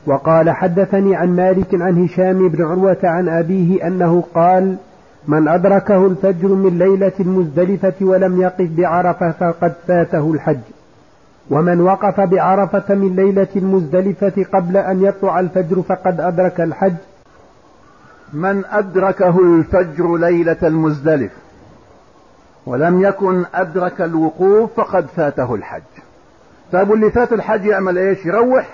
وقال حدثني عن مالك عن هشام بن عروة عن أبيه أنه قال من أدركه الفجر من ليلة المزدلفة ولم يقف بعرفة فقد فاته الحج، ومن وقف بعرفة من ليلة المزدلفة قبل أن يطلع الفجر فقد أدرك الحج. من أدركه الفجر ليلة المزدلف ولم يكن أدرك الوقوف فقد فاته الحج. طيب اللي فات الحج يعمل ايش؟ يروح؟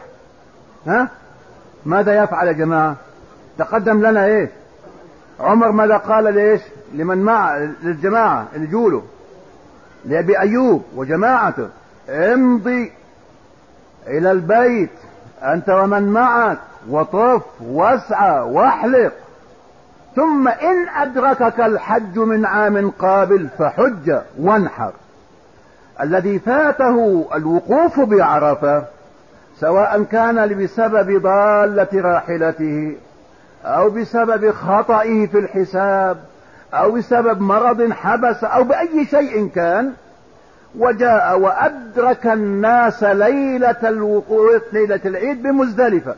ماذا يفعل يا جماعة؟ تقدم لنا ايش عمر؟ ماذا قال ليش لمن مع للجماعة اللي جوله لأبي أيوب وجماعته؟ امضي إلى البيت أنت ومن معك وطف واسعى واحلق، ثم إن أدركك الحج من عام قابل فحج وانحر. الذي فاته الوقوف بعرفة سواء كان بسبب ضالة راحلته أو بسبب خطئه في الحساب أو بسبب مرض حبس أو بأي شيء كان، وجاء وأدرك الناس ليلة الوقوف ليلة العيد بمزدلفة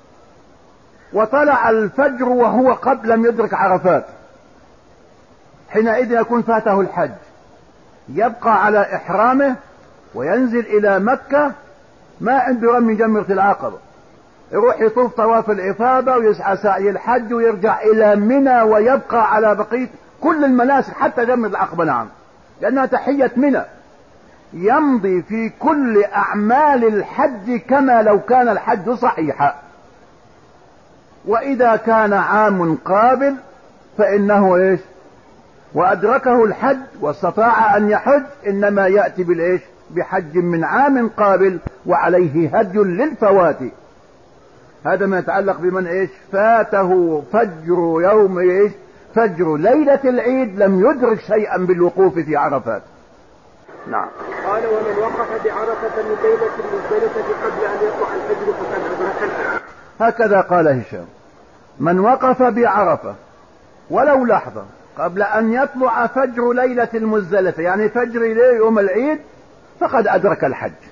وطلع الفجر وهو قبل لم يدرك عرفات، حينئذ يكون فاته الحج، يبقى على إحرامه وينزل إلى مكة ما عنده رمي جمرة العقبة، يروح يطوف طواف الإفاضة ويسعى سعي الحج ويرجع إلى منى ويبقى على بقية كل المناسك حتى جمرة العقبة، نعم، لأنها تحية منى. يمضي في كل أعمال الحج كما لو كان الحج صحيحا. وإذا كان عام قابل فإنه إيش؟ وأدركه الحج واستطاع أن يحج إنما يأتي بالإيش؟ بحج من عام قابل وعليه هدي للفوات. هذا ما يتعلق بمن إيش؟ فاته فجر يوم إيش؟ فجر ليلة العيد لم يدرك شيئا بالوقوف في عرفات. نعم. قال ومن وقف بعرفة من ليلة المزدلفة قبل أن يطلع الفجر فقد أدرك الحج. هكذا قال هشام: من وقف بعرفة ولو لحظة قبل أن يطلع فجر ليلة المزدلفة، يعني فجر يوم العيد، فقد أدرك الحج.